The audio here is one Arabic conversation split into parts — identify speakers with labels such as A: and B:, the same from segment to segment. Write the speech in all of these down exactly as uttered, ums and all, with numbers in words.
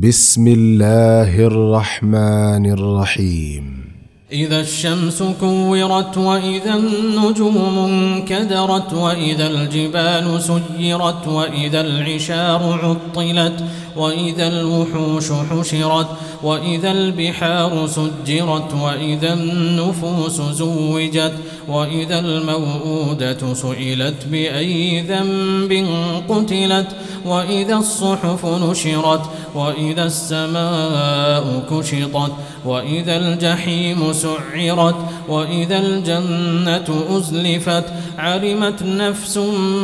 A: بسم الله الرحمن الرحيم.
B: إذا الشمس كورت وإذا النجوم انكدرت وإذا الجبال سيرت وإذا العشار عطلت وإذا الوحوش حشرت وإذا البحار سجرت وإذا النفوس زوجت وإذا الموءودة سئلت بأي ذنب قتلت وإذا الصحف نشرت وإذا السماء كشطت وإذا الجحيم سعرت وإذا الجنة أزلفت علمت نفس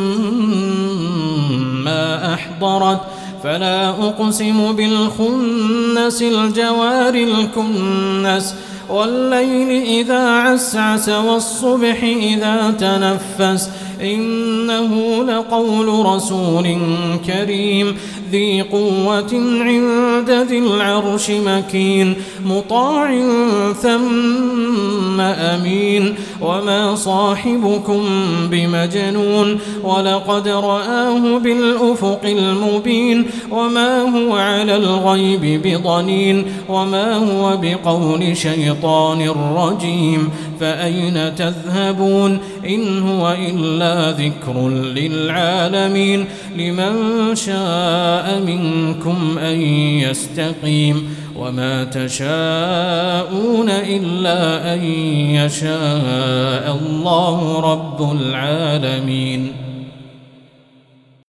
B: ما أحضرت فلا أقسم بالخنس الجوار الكنس والليل إذا عسعس والصبح إذا تنفس إنه لقول رسول كريم ذي قوة عند ذي العرش مكين مطاع ثم أمين وما صاحبكم بمجنون ولقد رآه بالأفق المبين وما هو على الغيب بضنين وما هو بقول شيطان رجيم فأين تذهبون إن هو إلا ذكر للعالمين لمن شاء منكم أن يستقيم وما تشاءون إلا أن يشاء الله رب العالمين.